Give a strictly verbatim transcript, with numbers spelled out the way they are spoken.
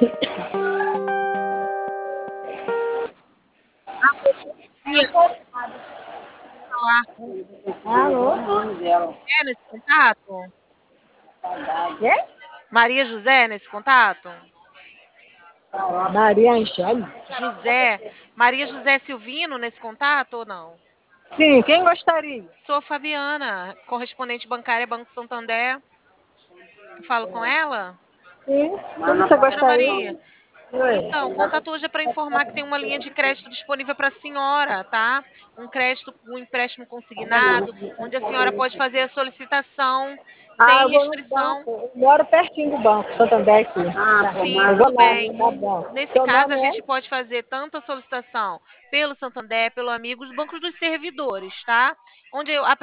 Ia falar. Alô? É nesse contato? Quê? Maria José nesse contato? Maria Angélica? José. Maria José Silvino nesse contato ou não? Sim, quem gostaria? Sou Fabiana, correspondente bancária Banco Santander. Falo com ela? Sim, quem você Dona gostaria? Maria, Oi. então, o contato hoje é para informar que tem uma linha de crédito disponível para a senhora, tá? Um crédito, um empréstimo consignado, onde a senhora pode fazer a solicitação Ah, sem eu vou no restrição. banco. Eu moro pertinho do banco, Santander aqui. Sim, Eu vou tudo lá, bem. tá bom. Nesse Seu caso, a nome gente é? pode fazer tanto a solicitação pelo Santander, pelo Amigo, os bancos dos servidores, tá? Onde a